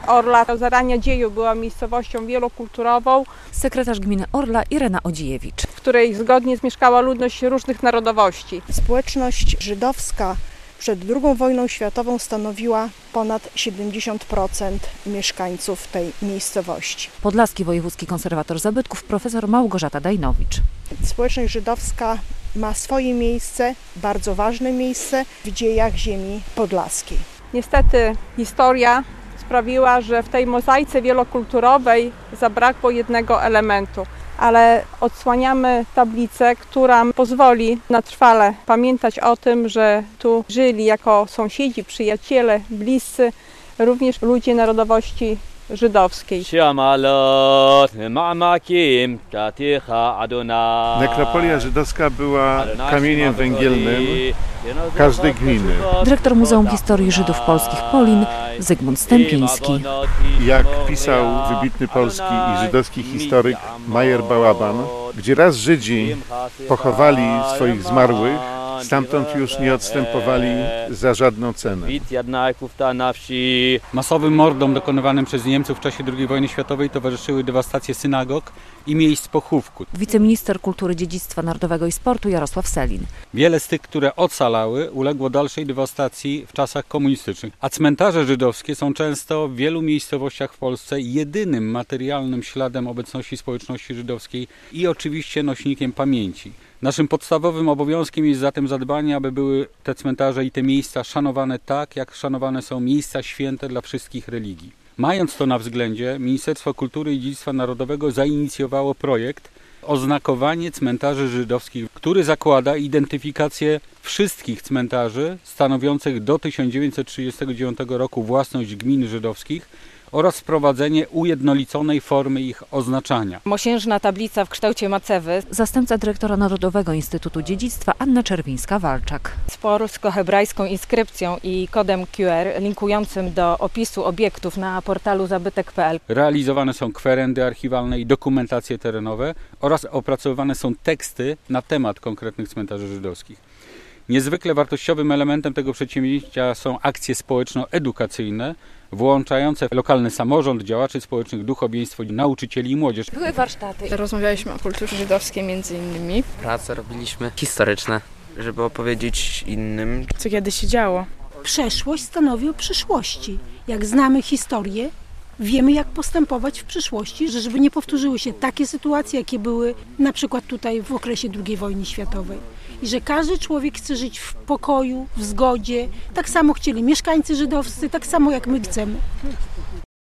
Orla od zarania dziejów była miejscowością wielokulturową. Sekretarz gminy Orla Irena Odziejewicz, w której zgodnie zmieszkała ludność różnych narodowości. Społeczność żydowska przed II wojną światową stanowiła ponad 70% mieszkańców tej miejscowości. Podlaski wojewódzki konserwator zabytków profesor Małgorzata Dajnowicz. Społeczność żydowska ma swoje miejsce, bardzo ważne miejsce w dziejach ziemi podlaskiej. Niestety historia sprawiła, że w tej mozaice wielokulturowej zabrakło jednego elementu, ale odsłaniamy tablicę, która pozwoli na trwale pamiętać o tym, że tu żyli jako sąsiedzi, przyjaciele, bliscy, również ludzie narodowości żydowskiej. Nekropolia żydowska była kamieniem węgielnym każdej gminy. Dyrektor Muzeum Historii Żydów Polskich Polin Zygmunt Stępiński. Jak pisał wybitny polski i żydowski historyk Majer Bałaban, gdzie raz Żydzi pochowali swoich zmarłych, stamtąd już nie odstępowali za żadną cenę. Masowym mordom dokonywanym przez Niemców w czasie II wojny światowej towarzyszyły dewastacje synagog i miejsc pochówku. Wiceminister Kultury, Dziedzictwa Narodowego i Sportu Jarosław Sellin. Wiele z tych, które ocalały, uległo dalszej dewastacji w czasach komunistycznych. A cmentarze żydowskie są często w wielu miejscowościach w Polsce jedynym materialnym śladem obecności społeczności żydowskiej i oczywiście nośnikiem pamięci. Naszym podstawowym obowiązkiem jest zatem zadbanie, aby były te cmentarze i te miejsca szanowane tak, jak szanowane są miejsca święte dla wszystkich religii. Mając to na względzie, Ministerstwo Kultury i Dziedzictwa Narodowego zainicjowało projekt Oznakowanie cmentarzy żydowskich, który zakłada identyfikację wszystkich cmentarzy stanowiących do 1939 roku własność gmin żydowskich oraz wprowadzenie ujednoliconej formy ich oznaczania. Mosiężna tablica w kształcie macewy. Zastępca dyrektora Narodowego Instytutu Dziedzictwa Anna Czerwińska-Walczak. Z polsko-hebrajską inskrypcją i kodem QR linkującym do opisu obiektów na portalu zabytek.pl. Realizowane są kwerendy archiwalne i dokumentacje terenowe oraz opracowywane są teksty na temat konkretnych cmentarzy żydowskich. Niezwykle wartościowym elementem tego przedsięwzięcia są akcje społeczno-edukacyjne, włączające lokalny samorząd, działaczy społecznych, duchowieństwo, nauczycieli i młodzież. Były warsztaty. Rozmawialiśmy o kulturze żydowskiej między innymi. Prace robiliśmy historyczne, żeby opowiedzieć innym, co kiedyś się działo. Przeszłość stanowi o przyszłości. Jak znamy historię, wiemy jak postępować w przyszłości, żeby nie powtórzyły się takie sytuacje, jakie były na przykład tutaj w okresie II wojny światowej. I że każdy człowiek chce żyć w pokoju, w zgodzie. Tak samo chcieli mieszkańcy żydowscy, tak samo jak my chcemy.